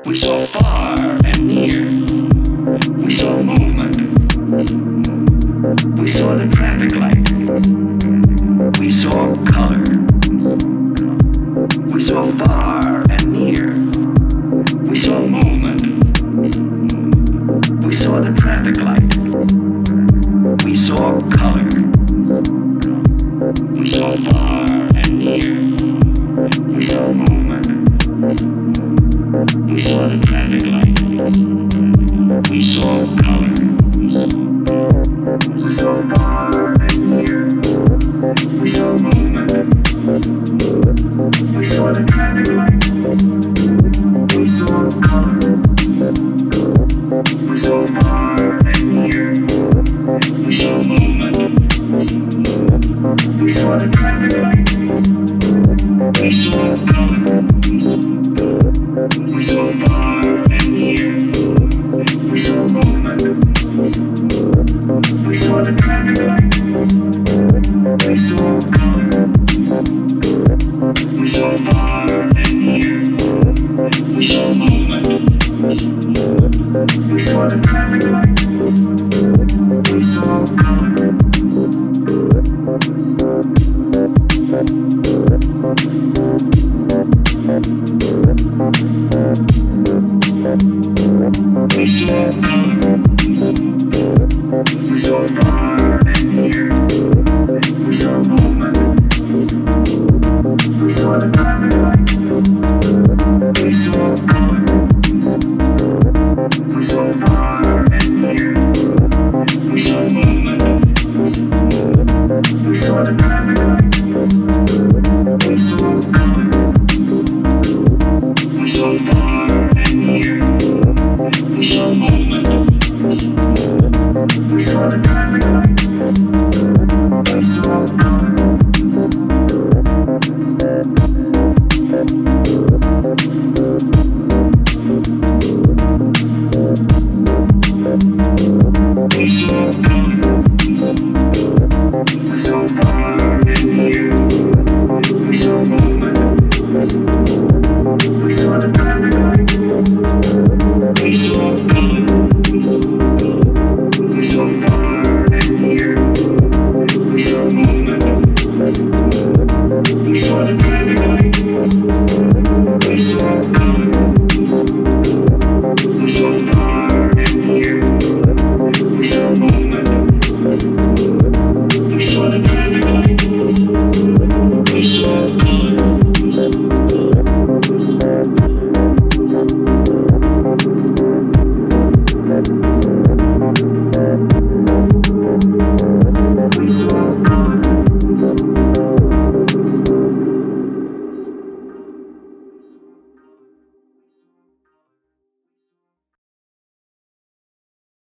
We saw far and near. We saw movement. We saw the traffic light. We saw color. We saw far and near. We saw movement. We saw the traffic light. We saw color. We saw far and near. We saw movement. We saw the traffic light. We saw color. We saw far and near. We saw movement. We saw the traffic light. We saw color. We saw far and near. We saw movement. We saw the traffic light. We saw color. We saw far and near. We saw movement. We saw the traffic light. We saw color. We saw far and near. We saw movement. We saw the traffic light. We saw color. We saw color. We saw far.